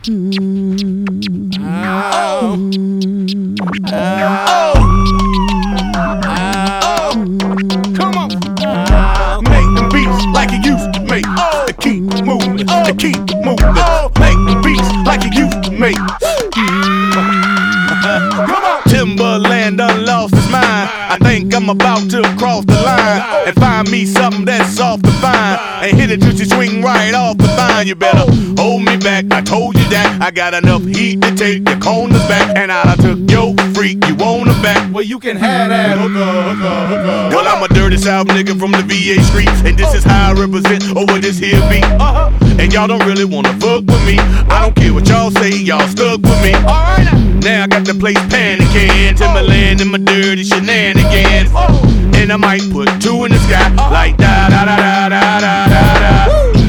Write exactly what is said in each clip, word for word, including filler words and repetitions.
Mm. Oh. Oh. Oh. Come on. Oh. Make the beats like it used to make. Oh. To keep moving, oh. To keep moving. Oh. Make the beats like it used to make. Come on. Timberland done lost his mind. I think I'm about to cross the line and find me something that's soft to find and hit it till you swing right off the vine. You better hold me back. I told you that I got enough heat to take the corners back, and I took your freak. You want her back? Well, you can have that. Hooker, hooker, hooker. Well, I'm a dirty South nigga from the V A streets, and this is how I represent over this here beat. Uh-huh. And y'all don't really wanna fuck with me. I don't care what y'all say, y'all stuck with me. All right. Now I got the place panicking, Timberland and my dirty shenanigans. Oh. And I might put two in the sky, oh. Like da da da da da da da da.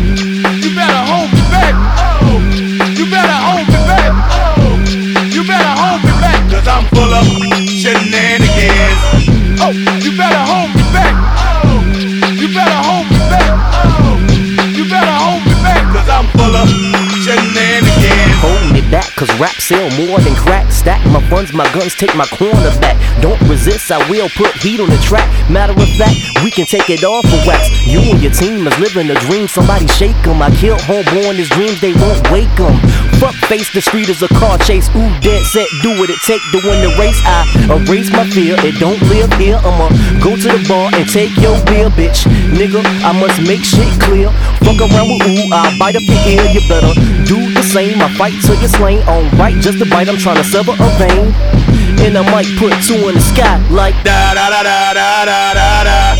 You better hold me back. Oh. You better hold me back. Oh. You better hold me back, cause I'm full of shenanigans. Oh, you better hold me back. Oh. You better hold me back. Oh. You better hold me back, cause I'm full of shenanigans. Hold me back, cause rap sell more than crack. Stack my funds, my guns, take my corner back. Don't resist, I will put heat on the track. Matter of fact, we can take it all for wax. You and your team is living a dream, somebody shake 'em. I killed homeborn, his dreams, they won't wake 'em. Fuck face, the street is a car chase. Ooh, dead set, do what it take to win the race. I erase my fear, it don't live here. I'ma go to the bar and take your beer, bitch. Nigga, I must make shit clear. Fuck around with ooh, I'll bite up your ear. You better do the same, I fight till you're slain. On right, just a bite, I'm trying to sever a vein. And I might put two in the sky like da da da da da da da da.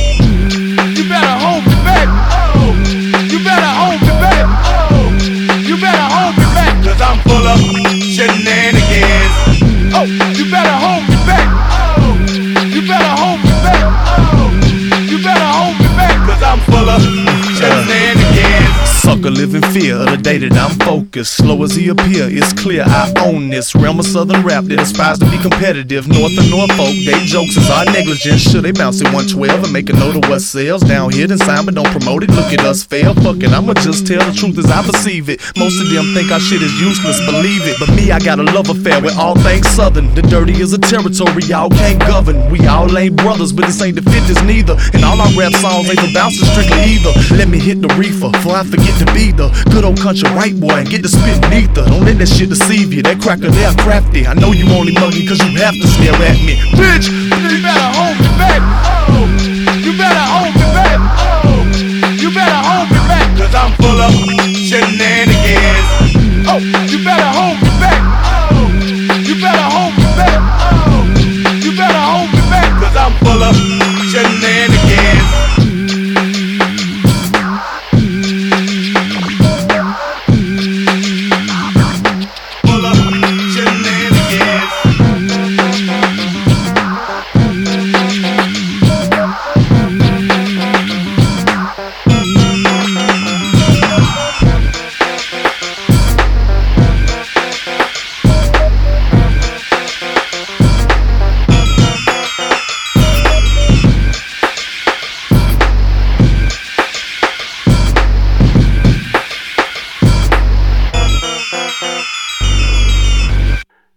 You better hold me back. Oh. You better hold me back. Oh. You better hold me back, cause I'm full of shenanigans. Oh, you better hold me back. Oh. You better hold me back. Oh. You better hold me back, cause I'm full of shenanigans. Sucker live in fear of the day that I'm focused. Slow as he appear, it's clear I own this realm of southern rap that aspires to be competitive. North of Norfolk, they jokes is our negligence. Should they bounce at one twelve and make a note of what sells? Down here then sign but don't promote it, look at us fail. Fuck it, I'ma just tell the truth as I perceive it. Most of them think our shit is useless, believe it. But me, I got a love affair with all things southern. The dirty is a territory y'all can't govern. We all ain't brothers, but this ain't the fifties neither. And all our rap songs ain't for bouncing strictly either. Let me hit the reefer, before I forget to be the good old country white boy and get to spit ether. Don't let that shit deceive you, that cracker there crafty. I know you only mugging cause you have to stare at me. Bitch, you better hold me back. Oh. You better hold me back. Oh. You better hold me back, cause I'm full of shenanigans. Oh, you better hold me